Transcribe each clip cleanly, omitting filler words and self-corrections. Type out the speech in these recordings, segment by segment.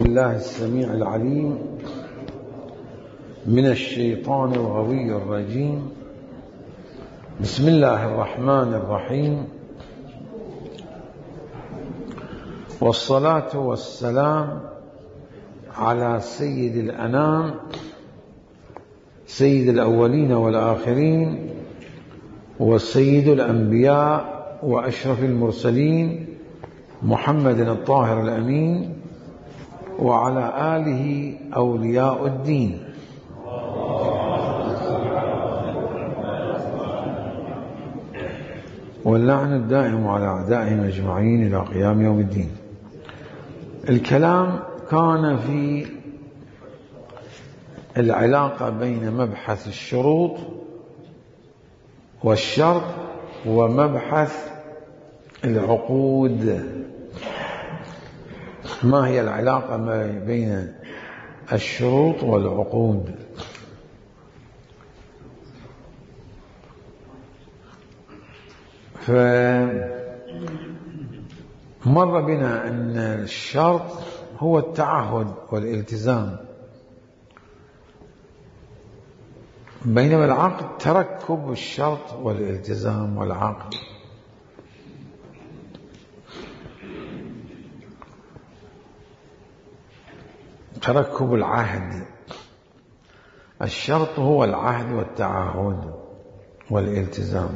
الله السميع العليم من الشيطان الغوي الرجيم. بسم الله الرحمن الرحيم، والصلاة والسلام على سيد الأنام سيد الأولين والآخرين وسيد الأنبياء وأشرف المرسلين محمد الطاهر الأمين وعلى آله أولياء الدين. واللعن الدائم على أعدائهم أجمعين إلى قيام يوم الدين. الكلام كان في العلاقة بين مبحث الشروط والشرط ومبحث العقود. ما هي العلاقة بين الشروط والعقود؟ فمر بنا أن الشرط هو التعهد والالتزام، بينما العقد تركب الشرط والالتزام والعقد. تركب العهد، الشرط هو العهد والتعهد والالتزام.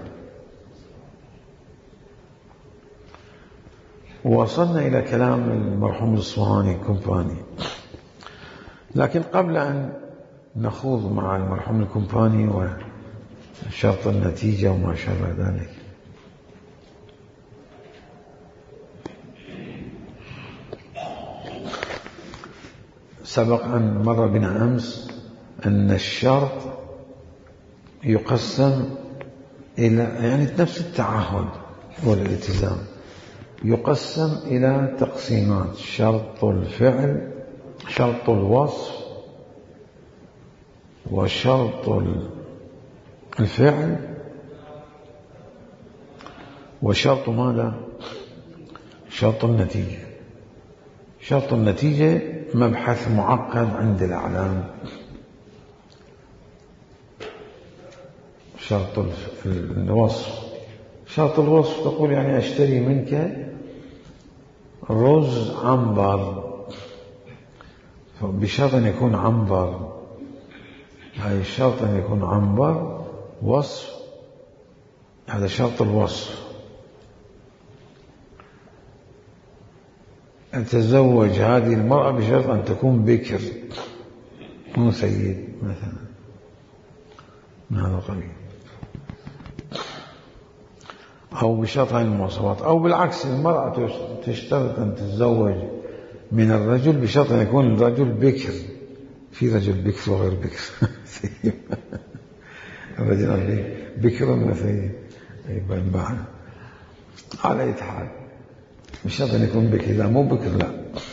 وصلنا إلى كلام المرحوم الأصفهاني الكمباني، لكن قبل أن نخوض مع المرحوم الكمباني وشرط النتيجة وما شابه ذلك، سبق أن مر بنا أمس أن الشرط يقسم إلى نفس التعهد والالتزام يقسم إلى تقسيمات: شرط الفعل، شرط الوصف، وشرط الفعل، وشرط ماذا؟ شرط النتيجة. شرط النتيجة مبحث معقد عند الأعلام. شرط الوصف، شرط الوصف تقول أشتري منك رز عنبر، بشرط أن يكون عنبر، هاي الشرط أن يكون عنبر وصف، هذا شرط الوصف. أن تتزوج هذه المرأة بشرط أن تكون بكر مو سيد مثلا، من هذا القبيل، أو بشرط هذه المواصفات. أو بالعكس، المرأة تشترط أن تتزوج من الرجل بشرط أن يكون الرجل بكر. في رجل بكر وغير بكر الرجل بكر وسيد يبان على أي حال، بشرط أن يكون بكر. لا مو بكر، لا،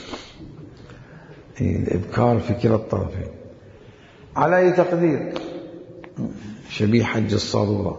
الإبكار في كلا الطرفين. على أي تقدير شبيه حج الصارورة.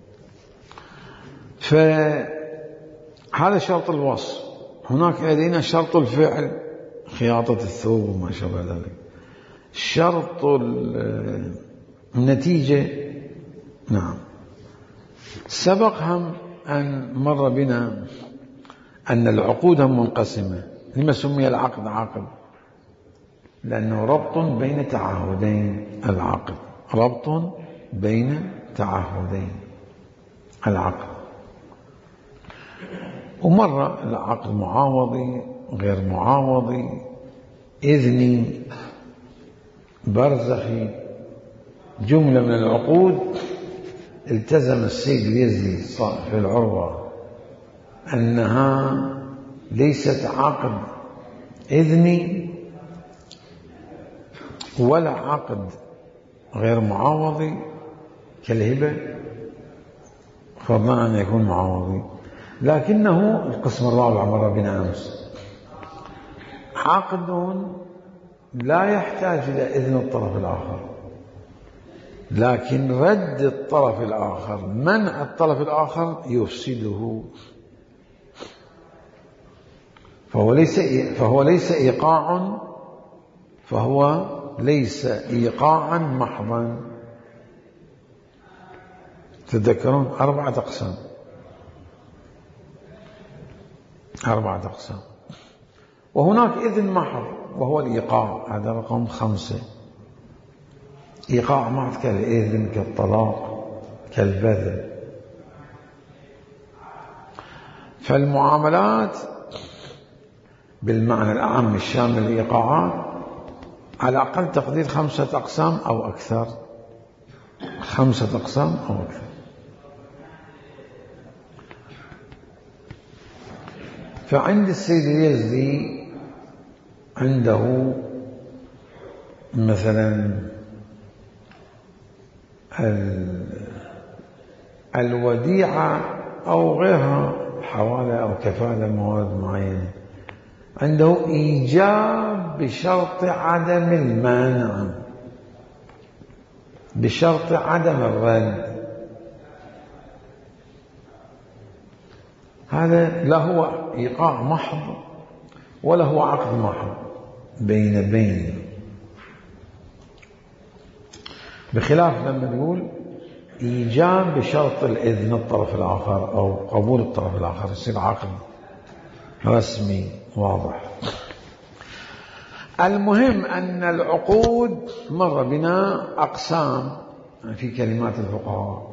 فهذا شرط الوصف. هناك لدينا شرط الفعل، خياطة الثوب وما شابه ذلك. شرط النتيجة، نعم، سبق هم أن مر بنا أن العقود منقسمة. لما سمي العقد عقد؟ لأنه ربط بين تعهدين. العقد ربط بين تعهدين، العقد. ومرة العقد معاوضي، غير معاوضي، إذني، برزخي، جملة من العقود التزم السيد اليزدي في العروة أنها ليست عقد إذني ولا عقد غير معاوضي كالهبة، فضلا أن يكون معاوضي، لكنه القسم الرابع مر بنا أمس، عقد لا يحتاج إلى إذن الطرف الآخر، لكن رد الطرف الآخر، منع الطرف الآخر يفسده. فهو ليس إيقاع فهو ليس إيقاعا محضا. تذكرون 4 أقسام، 4 أقسام. وهناك إذن محض وهو الإيقاع، هذا رقم 5. إيقاع محض كالإذن، كالطلاق، كالبذل. فالمعاملات بالمعنى الأعم الشامل للإيقاعات على أقل تقدير 5 أقسام أو أكثر، 5 أقسام أو أكثر. فعند السيد اليزدي عنده مثلا الوديعة أو غيرها، حوالة أو كفالة مواد معينة، عنده إيجاب بشرط عدم المانع، بشرط عدم الرد. هذا لا هو إيقاع محض ولا هو عقد محض، بين. بخلاف لما نقول إيجاب بشرط الإذن الطرف الآخر أو قبول الطرف الآخر، يصير عقد رسمي واضح. المهم أن العقود مر بنا أقسام في كلمات الفقهاء،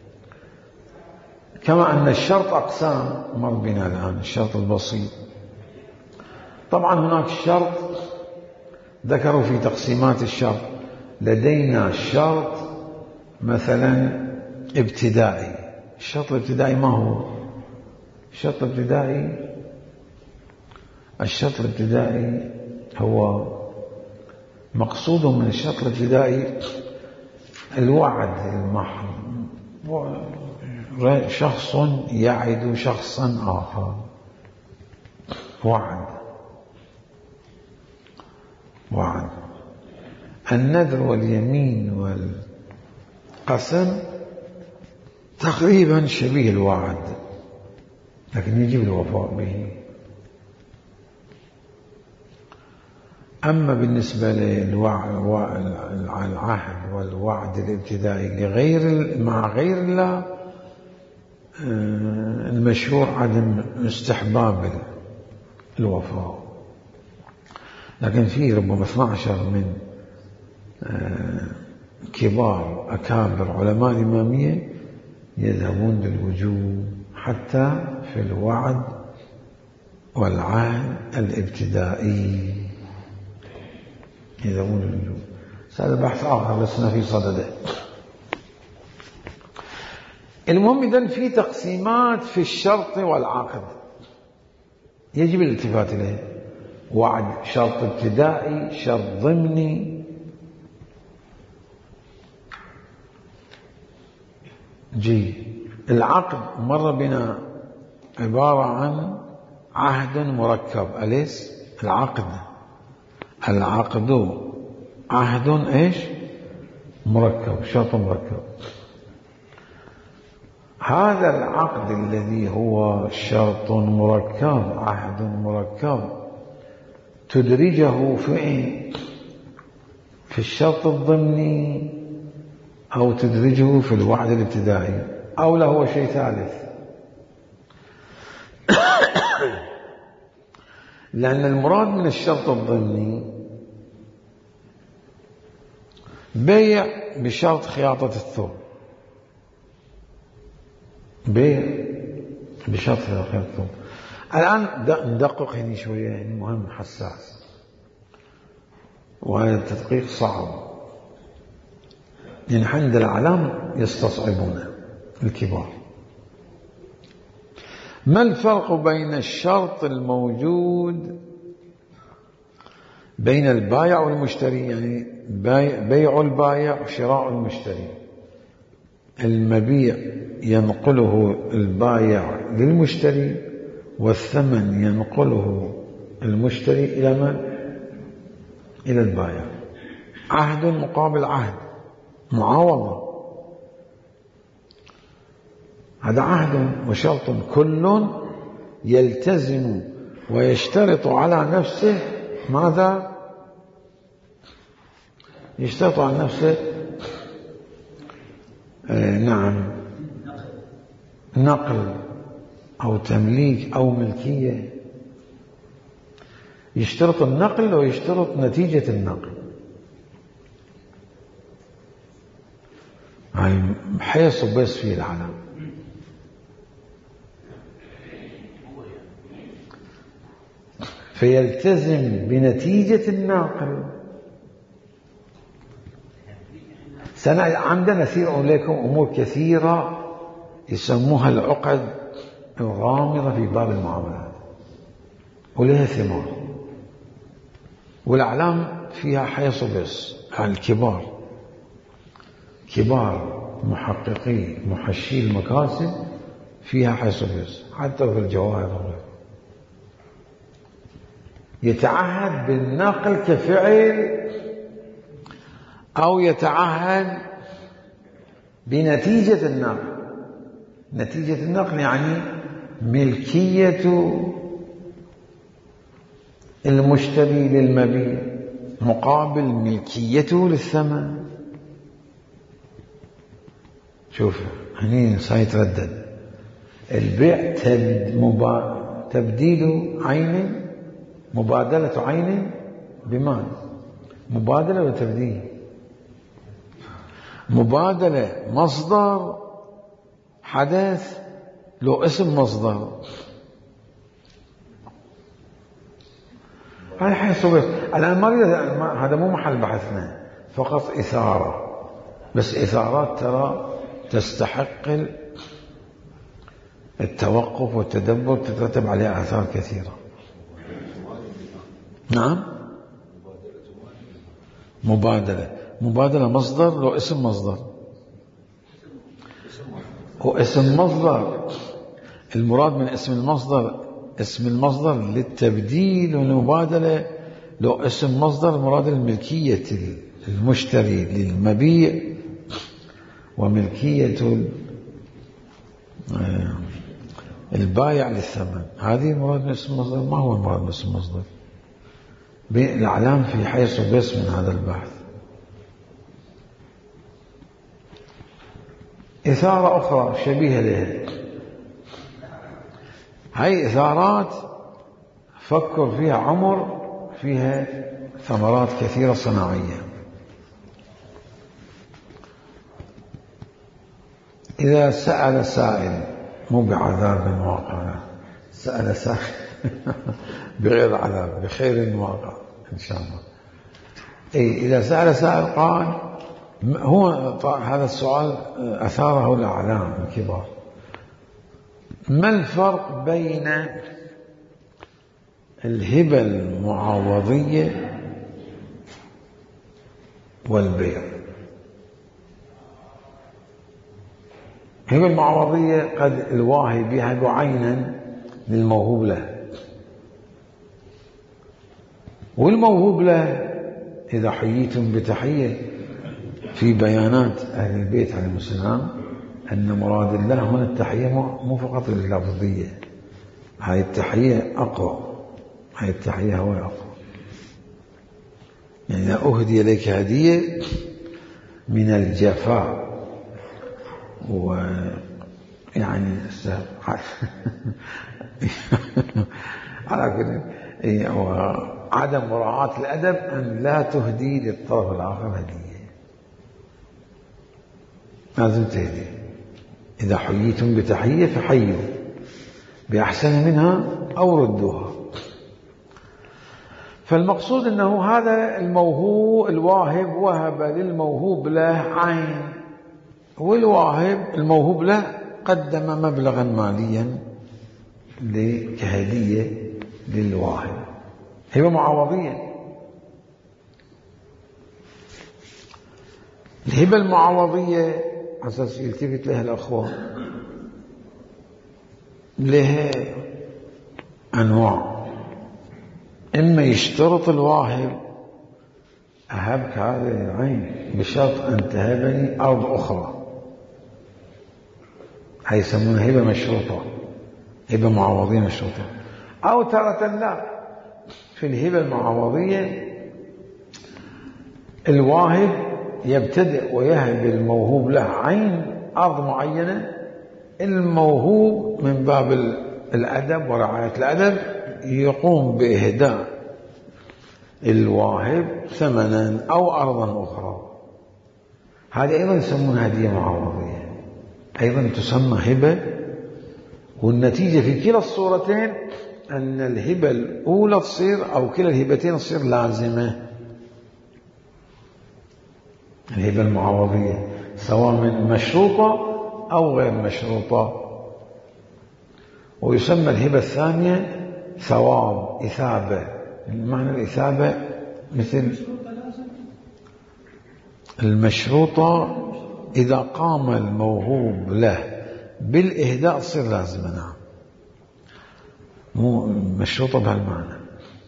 كما أن الشرط أقسام مر بنا الآن. الشرط البسيط، طبعا هناك الشرط ذكروا في تقسيمات الشرط. لدينا الشرط مثلا ابتدائي. الشرط الابتدائي ما هو؟ الشرط الابتدائي هو مقصود من الشرط الابتدائي الوعد المحض، شخص يعد شخصا آخر، وعد. النذر واليمين والقسم تقريبا شبيه الوعد، لكن يجب الوفاء به. أما بالنسبة للعهد والوعد الابتدائي مع غير الله، المشهور عدم استحباب الوفاء. لكن في ربما 12 من كبار أكابر علماء الإمامية يذهبون للوجوب حتى في الوعد والعهد الابتدائي، يذهبون للوجوب. هذا بحث آخر لسنا في صدده. المهم إذن في تقسيمات في الشرط والعقد يجب الالتفات إليه. وعد شرط ابتدائي، شرط ضمني. العقد مر بنا عبارة عن عهد مركب. أليس العقد عهد ايش؟ مركب، شرط مركب. هذا العقد الذي هو شرط مركب، عهد مركب، تدرجه في الشرط الضمني أو تدرجه في الوعد الابتدائي، أو لا هو شيء ثالث. لأن المراد من الشرط الضمني بيع بشرط خياطة الثوب، بيع بشرط خياطة الثوب. الآن ندقق هنا شوية، يعني مهم حساس، وهذا التدقيق صعب، لأن عند العلام يستصعبونه الكبار. ما الفرق بين الشرط الموجود بين البائع والمشتري؟ يعني بيع البائع وشراء المشتري. المبيع ينقله البائع للمشتري، والثمن ينقله المشتري إلى من؟ إلى البائع. عهد مقابل عهد، معاوضة. هذا عهد وشرط، كل يلتزم ويشترط على نفسه ماذا؟ يشترط على نفسه نعم نقل أو تمليك أو ملكية. يشترط النقل ويشترط نتيجة النقل، يعني حيث بس فيه العلم. فيلتزم بنتيجة الناقل. عندنا نسير إليكم أمور كثيرة يسموها العقد الغامضة في باب المعاملات، ولها ثمار، والأعلام فيها حيث بس. يعني الكبار كبار محققي محشي المكاسب فيها حيث بس، حتى في الجواهر وغيره. يتعهد بالنقل كفعل أو يتعهد بنتيجة النقل. نتيجة النقل يعني ملكية المشتري للمبيع مقابل ملكيته للثمن. شوف هني سيتردد البيع تبديل عين، مبادلة عين بمال. مبادلة وتبديل. مبادلة مصدر حدث له اسم مصدر. هاي حيث الآن هذا مو محل بحثنا، فقط إثارة. بس إثارات ترى تستحق التوقف والتدبر، تترتب عليها آثار كثيرة. نعم مبادلة مصدر له اسم مصدر، واسم مصدر المراد من اسم المصدر للتبديل والمبادلة له اسم مصدر المراد الملكية المشتري للمبيع وملكية البائع للثمن. هذه المراد من اسم المصدر. ما هو المراد من اسم المصدر؟ الأعلام في حيث بس من هذا البحث. إثارة أخرى شبيهة لها، هاي إثارات فكر فيها عمر، فيها ثمرات كثيرة صناعية. إذا سأل سائل، مو بعذاب واقع، سأل سائل بغير عذاب، بخير واقع إن شاء الله. إذا سأل سائل قال، هو هذا السؤال أثاره الأعلام الكبار: ما الفرق بين الهبة المعوضية والبيع؟ الهبة المعوضية قد الواهب يهب عينا للموهوب له، والموهوب له إذا حييتم بتحية في بيانات أهل البيت عليهم السلام أن مراد الله هنا التحية مو فقط اللفظية، هاي التحية أقوى، هاي التحية هو أقوى. يعني أهدي إليك هدية من الجفاء ويعني على كل وعدم مراعاة الأدب أن لا تهدي للطرف الآخر هدية، لازم تهدي. إذا حييتم بتحية فحيوا بأحسن منها أو ردوها. فالمقصود أنه هذا الموهوب الواهب وهب للموهوب له عين، والواهب الموهوب له قدم مبلغا ماليا كهدية للواهب، هبة معوضية. الهبة المعوضية أساس يلتفت لها الأخوة لها أنواع. إما يشترط الواهب: أهبك هذه العين بشرط أن تهبني أرض أخرى، هي يسمونها هبة مشروطة، هبة معوضية مشروطة. أو تارة لا، في الهبة المعوضية الواهب يبتدئ ويهب الموهوب له عين أرض معينة، الموهوب من باب الأدب ورعاية الأدب يقوم بإهداء الواهب ثمنا أو أرضا أخرى. هذه أيضا يسمونها هدية معوضية، أيضا تسمى هبة. والنتيجة في كلا الصورتين أن الهبة الأولى تصير أو كلا الهبتين تصير لازمة. الهبة المعوضية سواء من مشروطة أو غير مشروطة. ويسمى الهبة الثانية ثواب، إثابة. معنى الإثابة مثل المشروطة إذا قام الموهوب له بالإهداء تصير لازمة. نعم، مو مشروطة بهالمعنى.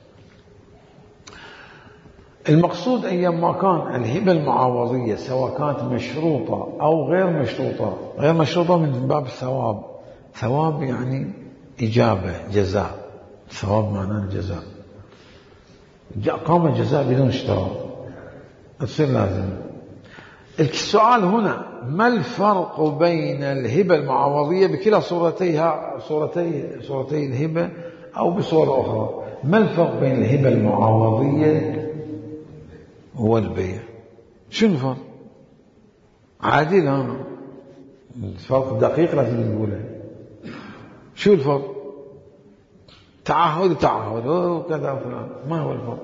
المقصود أيما كان الهبة المعوضية سواء كانت مشروطة أو غير مشروطة، غير مشروطة من باب الثواب. ثواب يعني إجابة، جزاء. ثواب معناه الجزاء. قام الجزاء بدون اشتراط تصير لازم. السؤال هنا ما الفرق بين الهبة المعوضية بكلا صورتيها، صورتي الهبة أو بصورة أخرى؟ ما الفرق بين الهبة المعوضية والبيع؟ شنو الفرق؟ عادي، لا الفرق دقيق لازم نقوله. شو الفرق؟ تعهد وكذا وفلان، ما هو الفرق؟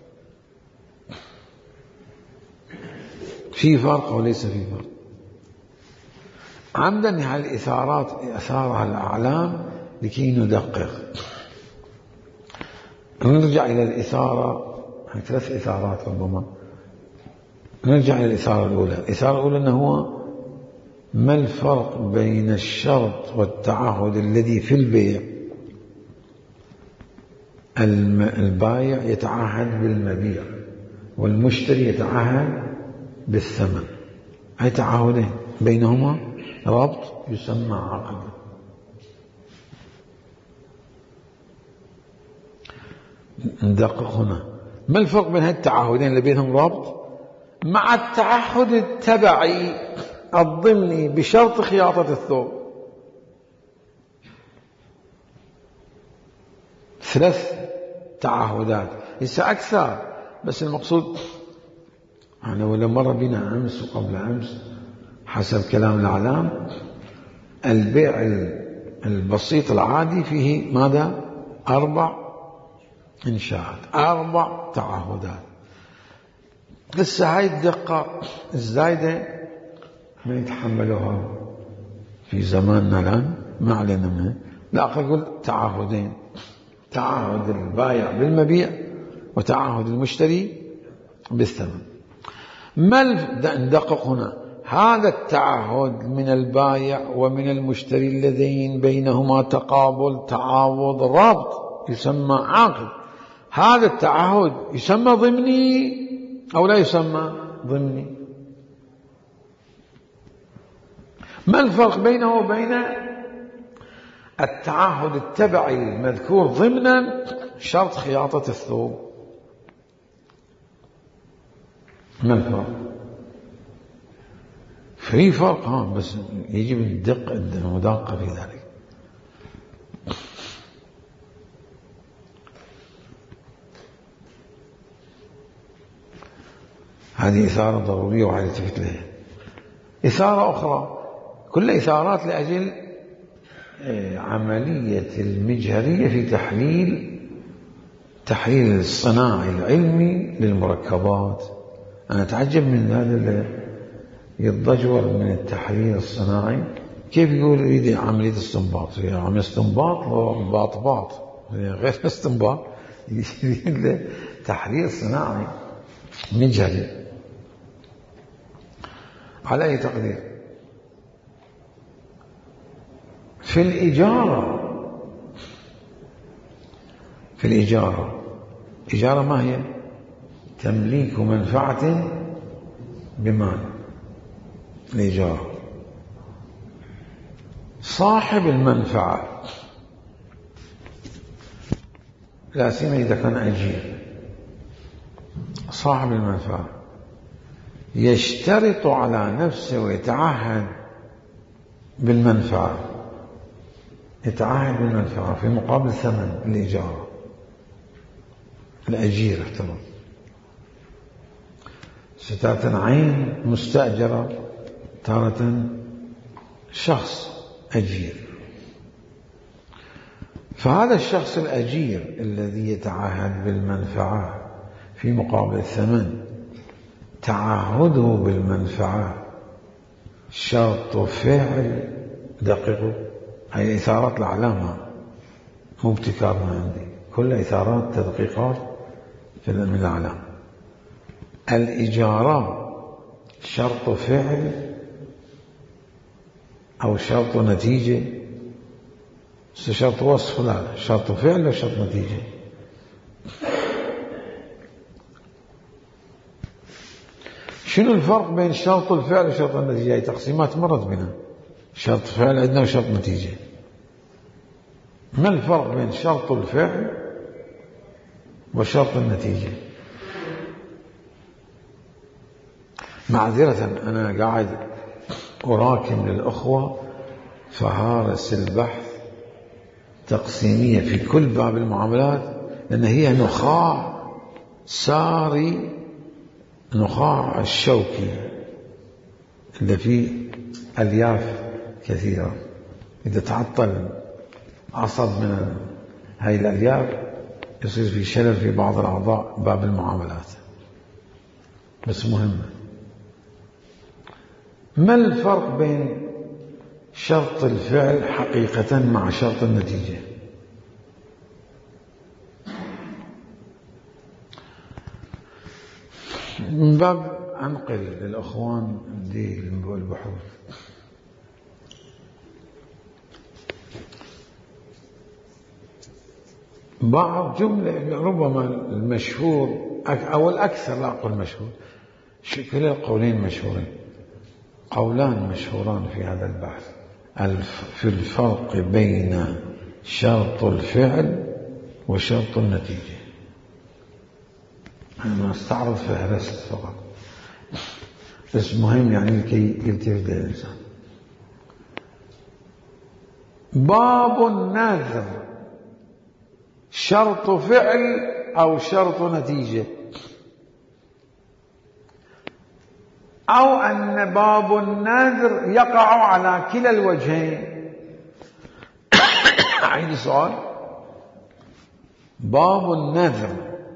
في فرق وليس في فرق. عمدا هالإثارات أثارها الأعلام لكي ندقق. نرجع إلى الإثارة، 3 إثارات ربما. نرجع إلى الإثارة الأولى. الإثارة الأولى أنه هو ما الفرق بين الشرط والتعهد الذي في البيع؟ البايع يتعهد بالمبيع والمشتري يتعهد بالثمن. أي تعهدين بينهما ربط يسمى عقد. ندقق هنا، ما الفرق بين هالتعهدين اللي بينهم ربط مع التعهد التبعي الضمني بشرط خياطة الثوب؟ 3 تعهدات، ليس أكثر. بس المقصود أنا ولا مرة بنا أمس وقبل أمس حسب كلام الأعلام البيع البسيط العادي فيه ماذا؟ 4 إنشاءات، 4 تعهدات. لسه هاي الدقة الزايدة ما يتحملوها في زماننا الآن، ما علينا منها. لا أقول تعهدين، تعهد البائع بالمبيع وتعهد المشتري بالثمن. ما ندقق هنا، هذا التعهد من البائع ومن المشتري اللذين بينهما تقابل، تعاوض، ربط يسمى عقد. هذا التعهد يسمى ضمني أو لا يسمى ضمني؟ ما الفرق بينه وبين التعهد التبعي المذكور ضمنا شرط خياطة الثوب؟ ما الفرق؟ في فرق، بس يجب الدقة المدقة في ذلك. هذه إثارة ضرورية وعلى التفت لها. إثارة أخرى، كل إثارات لأجل عملية المجهرية في تحليل الصناعي العلمي للمركبات. أنا أتعجب من هذا اللي يتضجر من التحليل الصناعي، كيف يقول يريد عملية استنباط؟ هي عملية استنباط باط غير استنباط، يريد تحليل صناعي مجهري. على أي تقدير؟ في الإجارة إجارة ما هي؟ تمليك منفعة بمال. الإجارة صاحب المنفعة، لا سيما إذا كان أجير، صاحب المنفعة يشترط على نفسه ويتعهد بالمنفعة، يتعهد بالمنفعة في مقابل ثمن الإجارة. الأجير افترض ستارة عين مستأجرة، تارة شخص أجير. فهذا الشخص الأجير الذي يتعهد بالمنفعة في مقابل الثمن، تعهده بالمنفعة شرط فعل دقيق. هي إثارات الأعلام، مو ابتكار من عندي، كل إثارات تدقيقات من الأعلام. الإجارة شرط فعل أو شرط نتيجة؟ شرط وصف؟ لا، شرط فعل ولا شرط نتيجة؟ شنو الفرق بين شرط الفعل وشرط النتيجة؟ هي تقسيمات مرت بنا، شرط فعل عندنا وشرط نتيجة. ما الفرق بين شرط الفعل وشرط النتيجة؟ معذرة أنا قاعد أراكم للأخوة فهارس البحث تقسيمية في كل باب المعاملات، لأن هي نخاع ساري، نخاع الشوكي اللي فيه ألياف كثيرة. إذا تعطل عصب من هاي الألياف يصير في شلل في بعض الأعضاء باب المعاملات. بس مهمة، ما الفرق بين شرط الفعل حقيقة مع شرط النتيجة؟ من باب أنقل للأخوان دي البحوث. بعض جملة ربما المشهور أو الأكثر، لا أقول مشهور، كلا القولين مشهورين، قولان مشهوران في هذا البحث في الفرق بين شرط الفعل وشرط النتيجة. أنا أستعرض فهرست فقط، بس مهم يعني لكي يلتفت الإنسان. باب النذر شرط فعل أو شرط نتيجة؟ أو أن باب النذر يقع على كلا الوجهين؟ عيد السؤال. باب النذر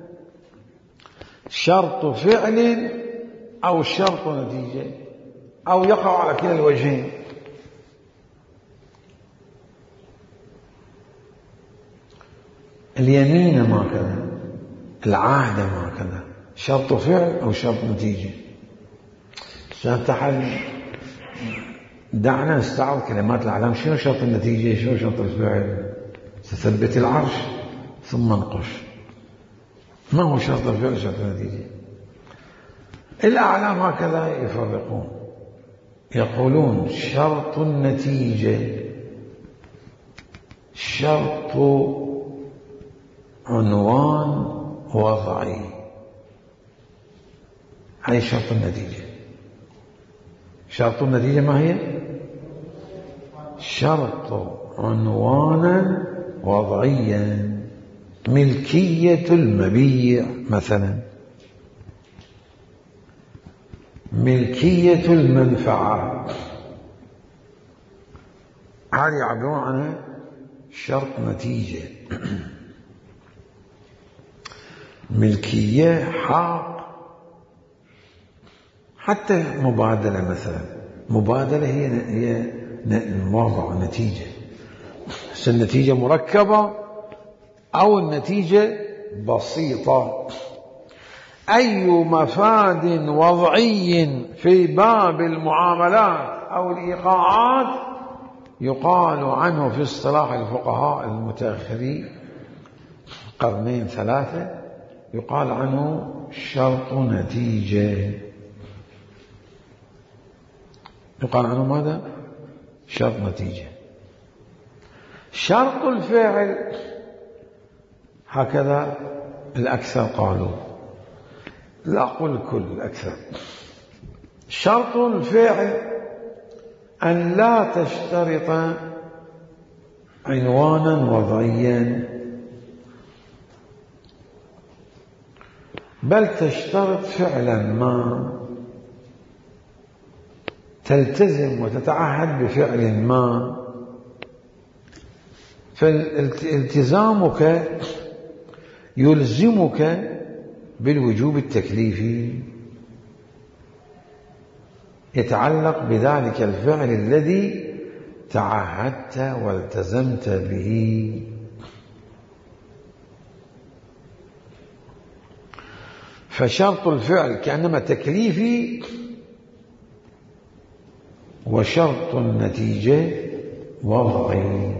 شرط فعل أو شرط نتيجة، أو يقع على كلا الوجهين؟ اليمين ما كذا، العهد ما كذا، شرط فعل أو شرط نتيجة. سنتحل، دعنا نستعرض كلمات الأعلام. شنو شرط النتيجة؟ شنو شرط الفعل؟ ستثبت العرش ثم انقش. ما هو شرط الفعل شرط النتيجة؟ الأعلام هكذا يفرقون، يقولون شرط النتيجة شرط عنوان وضعي، هاي شرط النتيجة. شرط النتيجة ما هي؟ شرط عنوانا وضعيا، ملكية المبيع مثلا، ملكية المنفعة، هذه يعبرون عنها شرط نتيجة. ملكية، حق، حتى مبادلة مثلا. مبادلة هي وضع نتيجة، بس النتيجة مركبة أو النتيجة بسيطة. أي مفاد وضعي في باب المعاملات أو الإيقاعات يقال عنه في اصطلاح الفقهاء المتأخرين قرنين ثلاثة، يقال عنه شرط نتيجة. يقال عنه ماذا؟ شرط نتيجة. شرط الفعل هكذا الأكثر قالوا، لا أقول الكل، الأكثر شرط الفعل أن لا تشترط عنوانا وضعيا، بل تشترط فعلا ما، تلتزم وتتعهد بفعل ما، فالتزامك يلزمك بالوجوب التكليفي، يتعلق بذلك الفعل الذي تعهدت والتزمت به. فشرط الفعل كأنما تكليفي، وشرط النتيجة وضعي.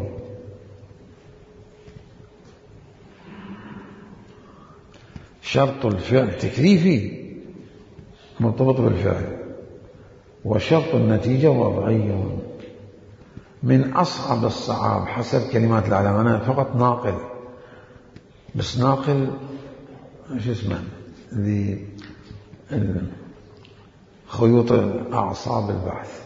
شرط الفعل تكليفي مرتبط بالفعل، وشرط النتيجة وضعي. من أصعب الصعاب حسب كلمات العلماء، أنا فقط ناقل، بس ناقل شو اسمه خيوط أعصاب البحث.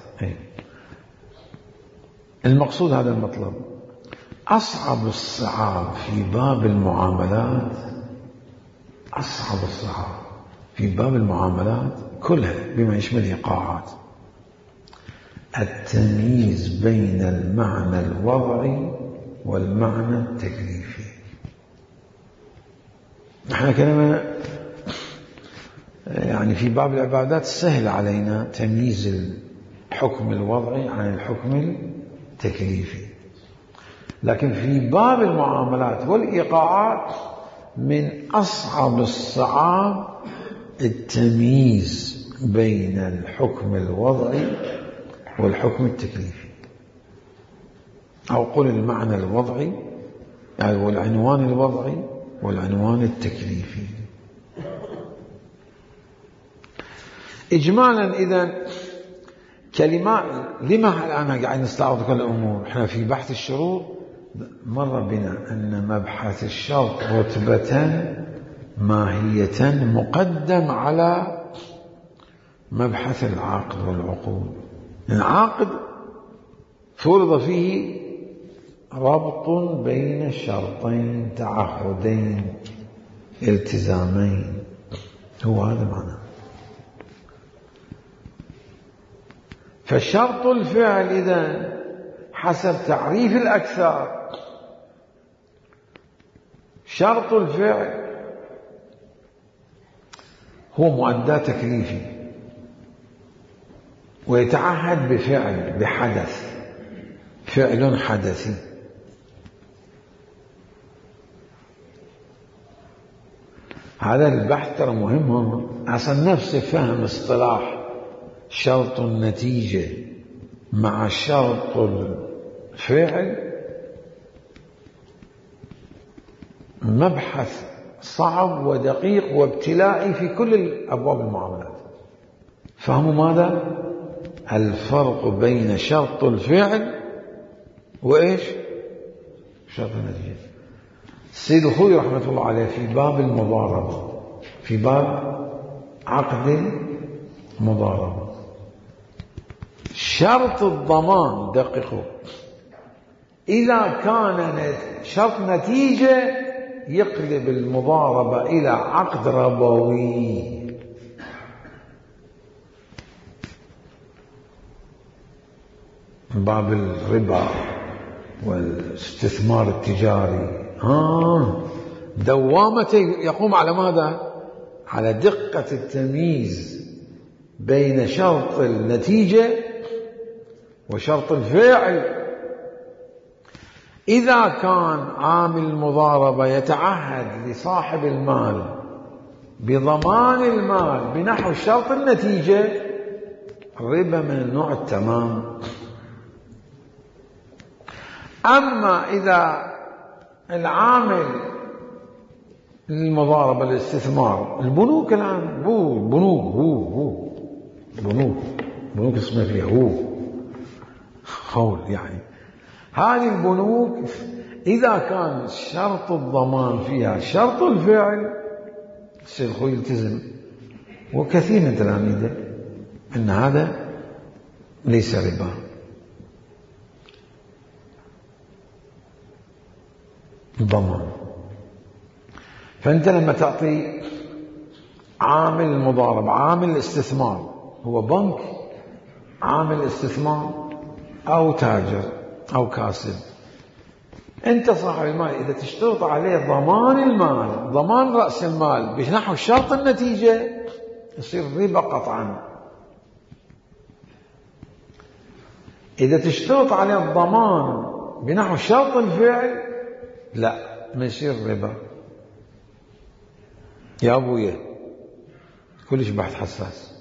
المقصود هذا المطلب. أصعب الصعاب في باب المعاملات، أصعب الصعاب في باب المعاملات كلها بما يشمل الإيقاعات، التمييز بين المعنى الوضعي والمعنى التكليفي. نحن كلمة يعني في باب العبادات سهل علينا تمييز الحكم الوضعي عن الحكم التكليفي، لكن في باب المعاملات والإيقاعات من أصعب الصعاب التمييز بين الحكم الوضعي والحكم التكليفي، أو قل المعنى الوضعي يعني والعنوان الوضعي والعنوان التكليفي. إجمالا إذن كلمات، لما الآن قاعد نستعرض كل الأمور؟ احنا في بحث الشروط مر بنا أن مبحث الشرط رتبة ماهية مقدم على مبحث العقد والعقود. العقد فرض فيه ربط بين شرطين تعهدين التزامين، هو هذا معناه. فشرط الفعل إذن حسب تعريف الأكثر، شرط الفعل هو مؤدى تكليفي، ويتعهد بفعل، بحدث، فعل حدثي. هذا البحث ترى مهم، أصلا نفس فهم اصطلاح شرط النتيجة مع شرط الفعل مبحث صعب ودقيق وابتلائي في كل أبواب المعاملات. فهموا ماذا؟ الفرق بين شرط الفعل وإيش؟ شرط النتيجة. السيد الخوي رحمة الله عليه في باب المضاربة، في باب عقد المضاربة، شرط الضمان، دققوا، إذا كان شرط نتيجة يقلب المضاربة إلى عقد ربوي. باب الربا والاستثمار التجاري دوامته يقوم على ماذا؟ على دقة التمييز بين شرط النتيجة وشرط الفعل. إذا كان عامل المضاربة يتعهد لصاحب المال بضمان المال بنحو شرط النتيجة، الربا من النوع التمام. أما إذا العامل للمضاربة الاستثمار، البنوك الآن بنوك اسمها فيها قول يعني، هذه البنوك إذا كان شرط الضمان فيها شرط الفعل السيد الخوي يلتزم، وكثير من تلاميذه أن هذا ليس ربا. ضمان. فأنت لما تعطي عامل المضاربة، عامل الاستثمار، هو بنك عامل استثمار أو تاجر أو كاسب، أنت صاحب المال إذا تشترط عليه ضمان المال، ضمان رأس المال بنحو شرط النتيجة، يصير ربا قطعا. إذا تشترط عليه الضمان بنحو شرط الفعل، لا، ما يصير ربا. يا أبويا كلش بحث حساس.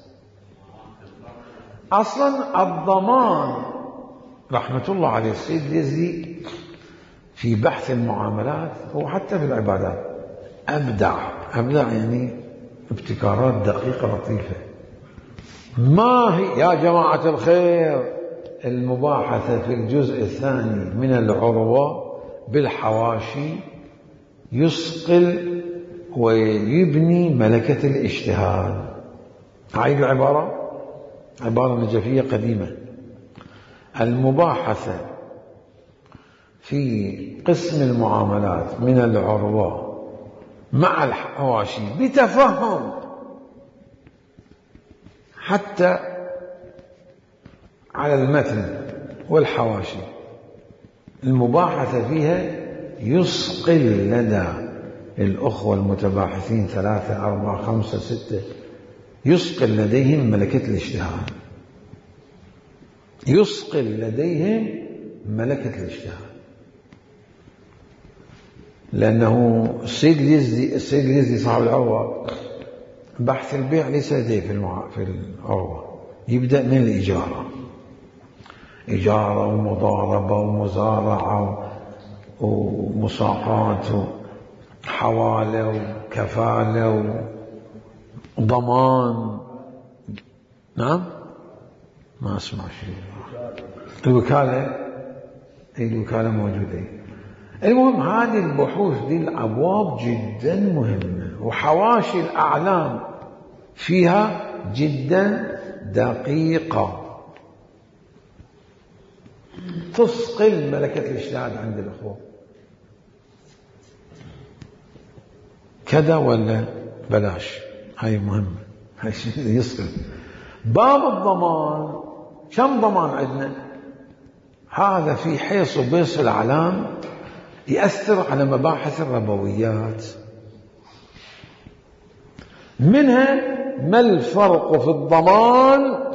أصلا الضمان رحمة الله عليه السيد اليزدي في بحث المعاملات وحتى في العبادات أبدع يعني ابتكارات دقيقة لطيفة. ما هي يا جماعة الخير المباحثة في الجزء الثاني من العروة بالحواشي يصقل ويبني ملكة الاجتهاد. أعيد عبارة نجفية قديمة. المباحثة في قسم المعاملات من العروة مع الحواشي بتفهم حتى على المتن والحواشي، المباحثة فيها يصقل لدى الأخوة المتباحثين 3 4 5 6 يصقل لديهم ملكة الاجتهاد، يصقل لديهم ملكة الاجتهاد. لأنه السيد اليزدي صاحب العروة بحث البيع ليس لديه في العروة، يبدأ من الإجارة، إجارة ومضاربة ومزارعة ومساقات وحوالة وكفالة وضمان. نعم ما أسمع شيء. الوكالة موجودة. المهم هذه البحوث دي الأبواب جدا مهمة، وحواشي الأعلام فيها جدا دقيقة تصقل ملكة الاجتهاد عند الأخوة. كذا ولا بلاش، هاي مهمة، هاي يصقل. باب الضمان، كم ضمان عندنا؟ هذا في حيص وبيص الأعلام يأثر على مباحث الربويات. منها ما الفرق في الضمان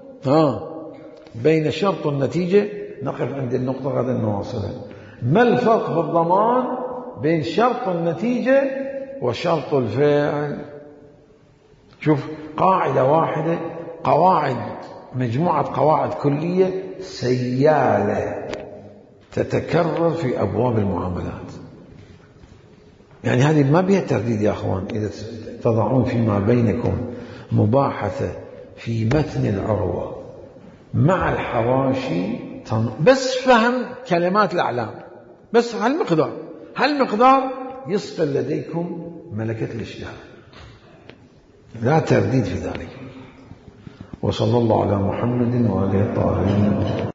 بين شرط النتيجة، نقف عند النقطة غدا نواصلها. ما الفرق في الضمان بين شرط النتيجة وشرط الفعل؟ شوف قاعدة واحدة، مجموعة قواعد كلية سيالة تتكرر في أبواب المعاملات. يعني هذه ما بها ترديد يا أخوان. إذا تضعون فيما بينكم مباحثة في متن العروة مع الحواشي بس فهم كلمات الأعلام، بس هالمقدار يصقل لديكم ملكة الاجتهاد، لا ترديد في ذلك. وصلى الله على محمد وآله الطاهرين.